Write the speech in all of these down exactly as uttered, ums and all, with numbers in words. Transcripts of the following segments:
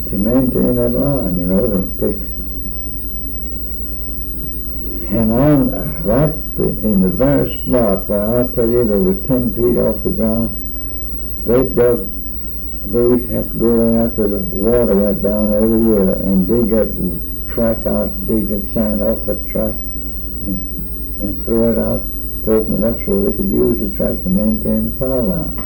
to maintain that line, you know, and it takes. And on right in the very spot where I'll tell you they were ten feet off the ground, they dug, they used to have to go in after the water went down every year and dig that track out, dig that sand off that track and, and throw it out to open it up so they could use the track to maintain the power line.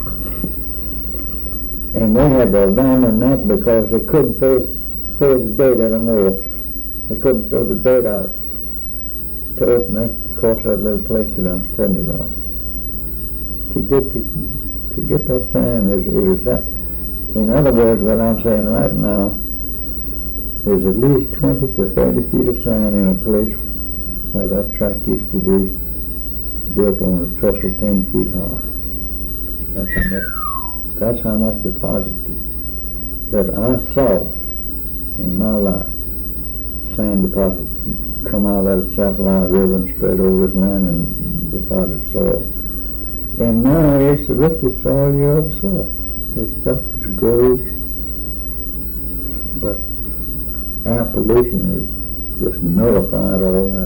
And they had to abandon that because they couldn't throw, throw the dirt anymore. They couldn't throw the dirt out to open that, across that little place that I was telling you about. To get to, to get that sand is, is that. In other words, what I'm saying right now is at least twenty to thirty feet of sand in a place where that track used to be built on a trestle ten feet high. That's how much, that's how much deposit that I saw in my life. Sand deposit come out of that Chapelina River and spread over this land and deposit soil. And now it's the richest soil you ever saw. It's stuff is gold, but air pollution has just nullified all that.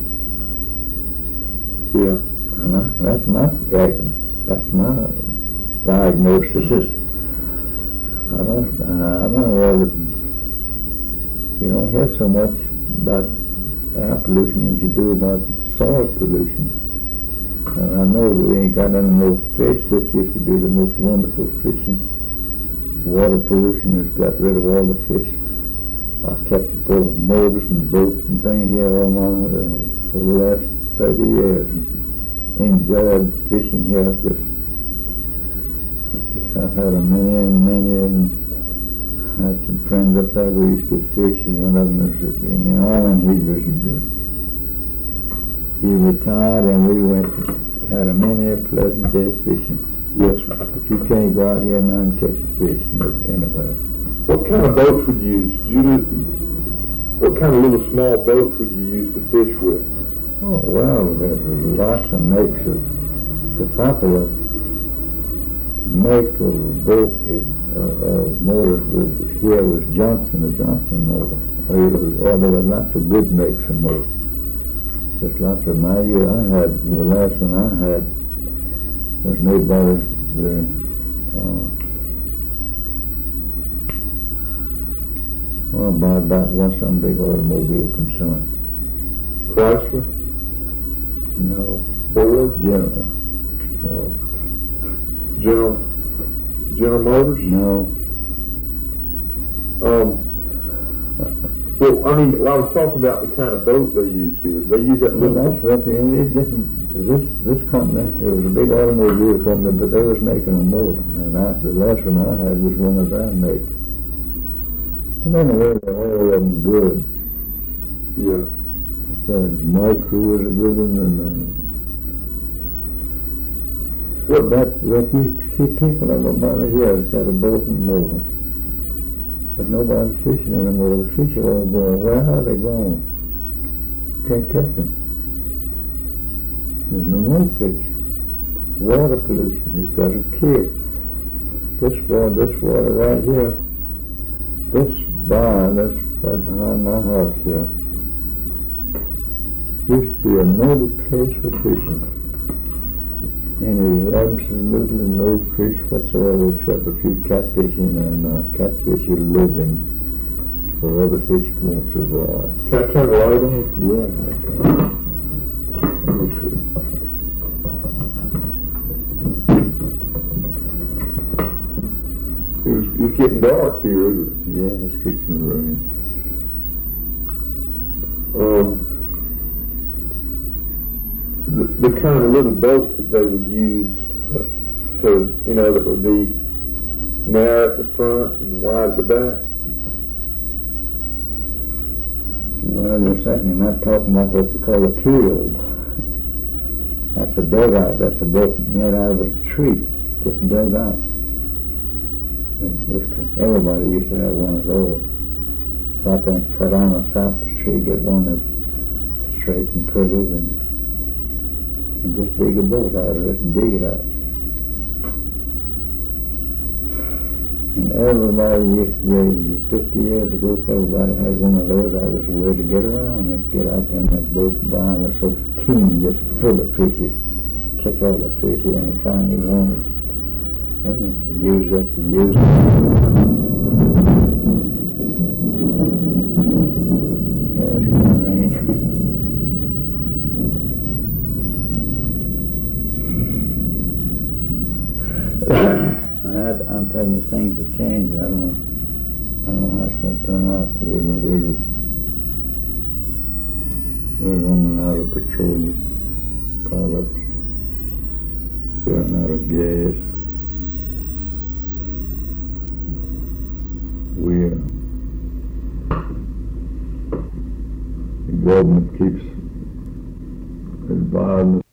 Yeah. And I, that's my that's my diagnosis. I don't I don't know whether you don't hear so much about air pollution as you do about soil pollution. And I know we ain't got any more fish. This used to be the most wonderful fishing. Water pollution has got rid of all the fish. I kept both motors and boats and things here all my, uh, for the last thirty years. And enjoyed fishing here. Just, just I've had a many and many and had some friends up there we used to fish, and one of them was in the Army. He was he retired, and we went had a many a pleasant day fishing. Yes, sir. But you can't go out here now and catch a fish anywhere. What kind of boats would you use? You do, what kind of little small boats would you use to fish with? Oh well, there's lots of makes of the popular make of boat is uh, uh, motors was, here was Johnson, the Johnson motor. Or, or there were lots of good makes of motors. Just lots of my year I had, the last one I had was made by the, the uh, well, by about one some big automobile concern. Chrysler? No. Ford? General. No. General, General Motors? No. Um, well, I mean, I was talking about the kind of boat they use here. They use that Well, little... that's what it is different. This this company, it was a big automobile company, but they was making a motor, and I, the last one I had was one of their makes. And anyway, all of them good. Yeah. The Micro was a good one, and uh, What? that what you see people of about here has got a boat and motor, but nobody's fishing anymore. The fish are all going. Where are they going? Can't catch them. There's no more fish. Water pollution has got to kill. This water, this water right here, this barn, this right behind my house here, used to be a noted place for fishing. And there's absolutely no fish whatsoever except a few catfishing, and uh, catfish are living for other fish won't survive. Can I turn the light on? Yeah. Let me see. It was, it's getting dark here, isn't it? Yeah, it's kicking the rain. Um, the, the kind of little boats that they would use to, to, you know, that would be narrow at the front and wide at the back. Well, you're certainly not talking about what we call a keel. That's a dugout. That's a boat made out of a tree, just dug out. Everybody used to have one of those. So I think cut on a cypress tree, get one that's straight and pretty, and, and just dig a boat out of it and dig it out. And everybody, you, you, fifty years ago, if everybody had one of those, that was the way to get around. They'd get out there in that boat behind was so keen, just full of fish. You catch all the fish any kind you wanted. And you use it, you use it. Yeah, it's going to rain. I, I'm telling you, things have changed. I don't know. I don't know how it's going to turn out. We're, we're, we're running out of petroleum products. We're running out of gas. We're, the government keeps advising